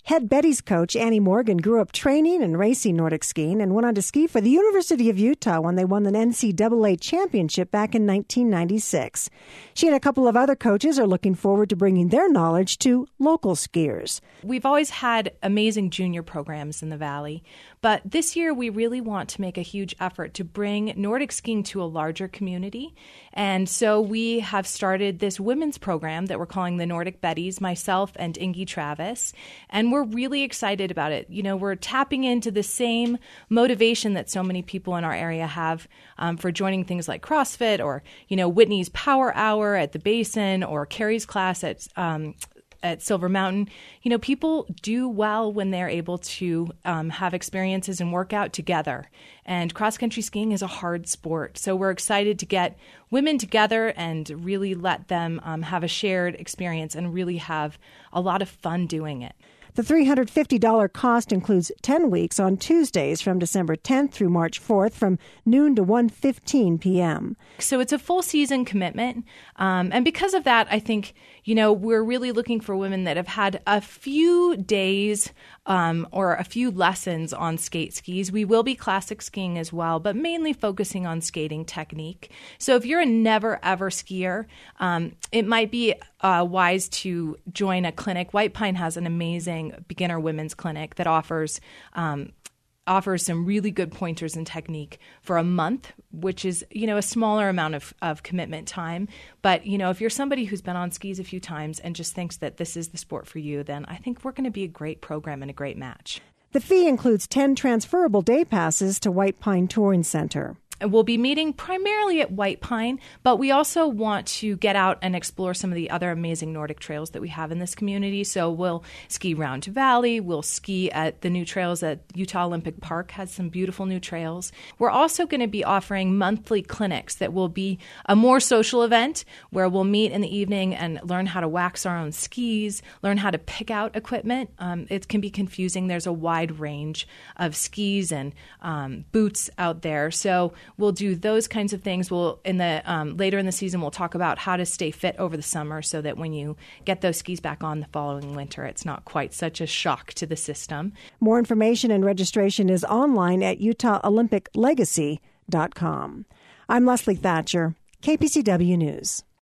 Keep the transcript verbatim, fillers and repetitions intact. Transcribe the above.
Head Betty's coach Annie Morgan grew up training and racing Nordic skiing and went on to ski for the University of Utah when they won the N C double A championship back in nineteen ninety-six. She and a couple of other coaches are looking forward to bringing their knowledge to local skiers. We've always had amazing junior programs in the Valley, but this year we really want to make a huge effort to bring Nordic skiing to a larger community. And so we have started this women's program that we're calling the Nordic Betties, myself and Ingy Travis, and we're really excited about it. You know, we're tapping into the same motivation that so many people in our area have um, for joining things like CrossFit or, you know, Whitney's Power Hour at the Basin or Carrie's class at um, at Silver Mountain. You know, people do well when they're able to um, have experiences and work out together. And cross-country skiing is a hard sport. So we're excited to get women together and really let them um, have a shared experience and really have a lot of fun doing it. The three hundred fifty dollars cost includes ten weeks on Tuesdays from December tenth through March fourth from noon to one fifteen p.m. So it's a full season commitment. Um, and because of that, I think, you know, we're really looking for women that have had a few days um, or a few lessons on skate skis. We will be classic skiing as well, but mainly focusing on skating technique. So if you're a never ever skier, um, it might be uh, wise to join a clinic. White Pine has an amazing beginner women's clinic that offers um, offers some really good pointers and technique for a month, which is, you know, a smaller amount of, of commitment time. But, you know, if you're somebody who's been on skis a few times and just thinks that this is the sport for you, then I think we're going to be a great program and a great match. The fee includes ten transferable day passes to White Pine Touring Center. We'll be meeting primarily at White Pine, but we also want to get out and explore some of the other amazing Nordic trails that we have in this community. So we'll ski Round Valley, we'll ski at the new trails at Utah Olympic Park, has some beautiful new trails. We're also going to be offering monthly clinics that will be a more social event where we'll meet in the evening and learn how to wax our own skis, learn how to pick out equipment. Um, it can be confusing. There's a wide range of skis and um, boots out there. So we'll do those kinds of things. We'll in the um, later in the season, we'll talk about how to stay fit over the summer so that when you get those skis back on the following winter, it's not quite such a shock to the system. More information and registration is online at utah olympic legacy dot com. I'm Leslie Thatcher, K P C W News.